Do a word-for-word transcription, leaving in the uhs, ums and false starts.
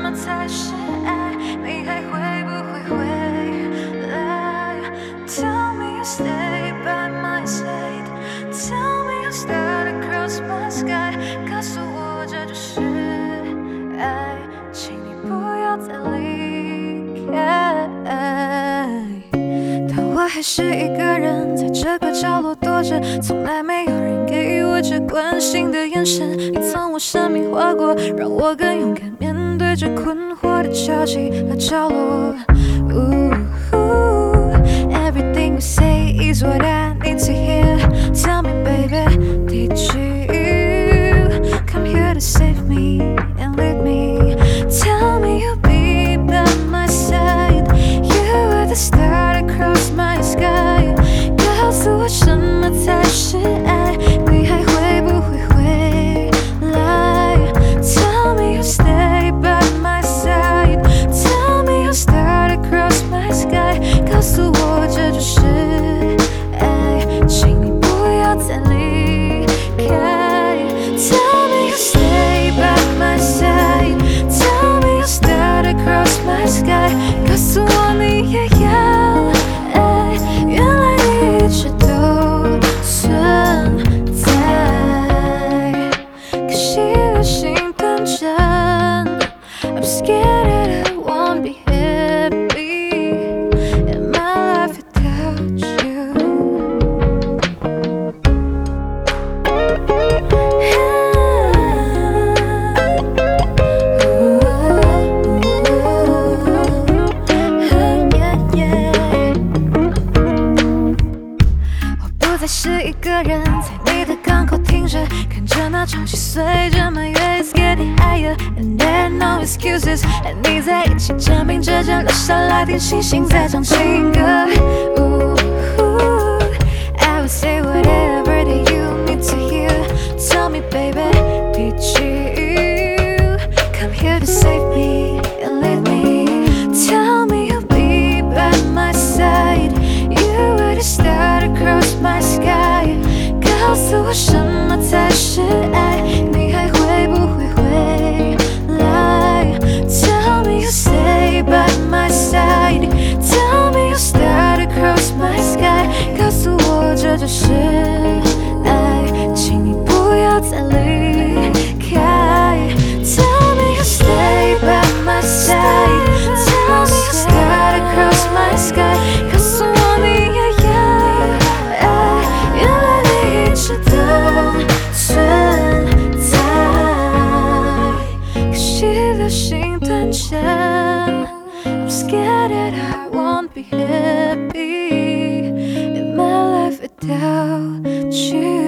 么才是爱？你还会不会回来 ？Tell me you stay by my side. Tell me you start across my sky. 告诉我这就是爱，请你不要再离开。但我还是一个人在这个角落躲着，从来没有人给我这关心的眼神。你从我生命划过，让我更勇敢面对这困惑的交集和角落。Ooh, everything you say is what I need to hear. Tell me, baby, did you come here to save me and lead me? Tell me you'll be by my side. You were the star across my sky. 告诉我什么才是爱？你还会不会回来 ？Tell me you'll stay by my side. Tell me you'll start across my sky. 告诉我这就是爱，请你不要再离开。Tell me you'll stay by my side. Tell me you'll start across my sky. 告诉我你也要爱，原来你一直都存在。可惜的心短暂 ，I'm scared that I won't be happy in my life without you. Yeah, 我不再是一个人，在你的港口停着，看着那潮汐随着满月 It's getting higher and there are no excuses。和你在一起，肩并着肩，留下来听星星在唱情歌。Ooh, I will say whatever that you need to hear. Tell me, baby, did you come here to save me and lead me? Tell me you'll be by my side. You were the star across my sky. 告诉我什么才是爱？你还会不会回来 ？Tell me you stay by my side. Tell me you start across my sky. 告诉我这就是爱，请你不要再离开。Tell me you stay by my side. Tell me you start across my sky. 告诉我你也要爱，原来你一直都存在。可惜的心短暂 ，I'm scared that I won't be happy in my life without you.